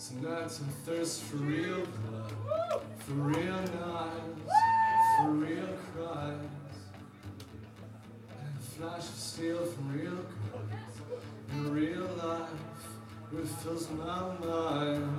Tonight's a thirst for real blood, for real knives, for real cries, and a flash of steel from real guns, in real life, it fills my mind.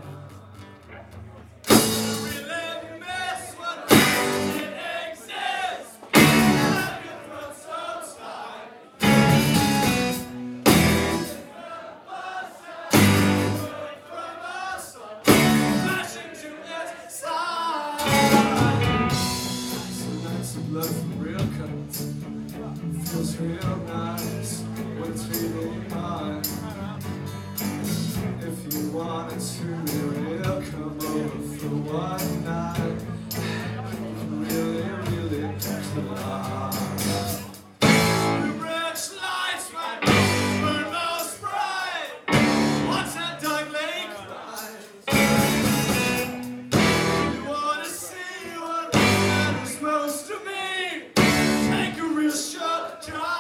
Blood from real cuts feels real nice when it's really mine. If you wanted to be real, come over for one night. Really, really climb. The branch lights might burn most bright. What's that dark lake rise? You wanna see what matters most to me? Take a real short drive.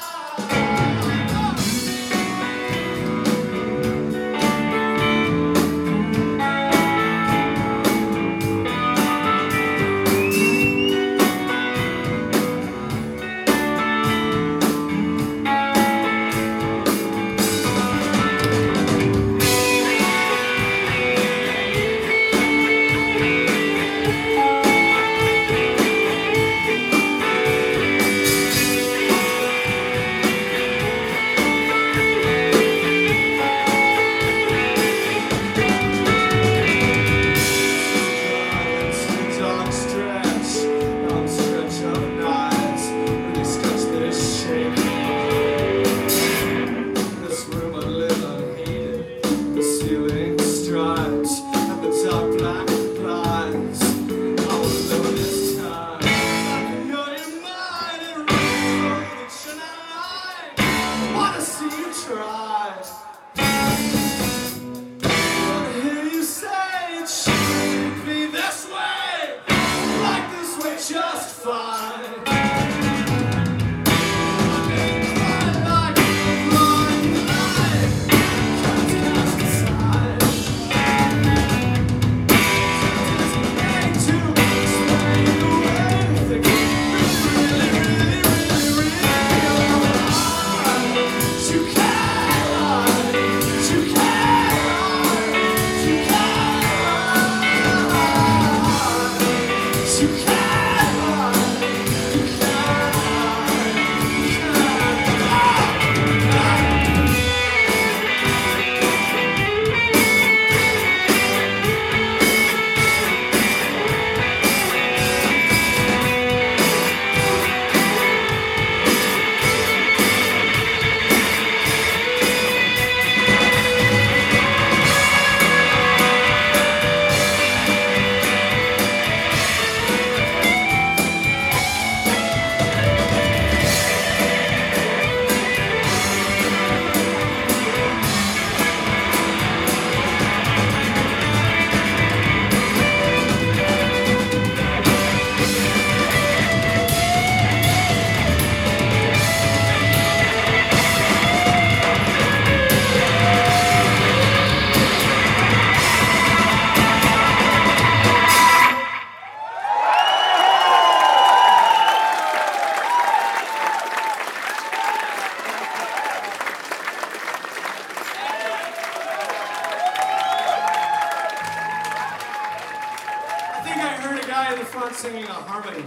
Singing a harmony.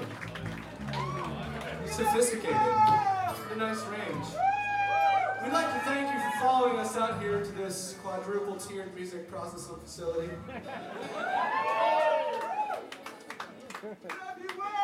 Sophisticated. A nice range. We'd like to thank you for following us out here to this quadruple tiered music processing facility.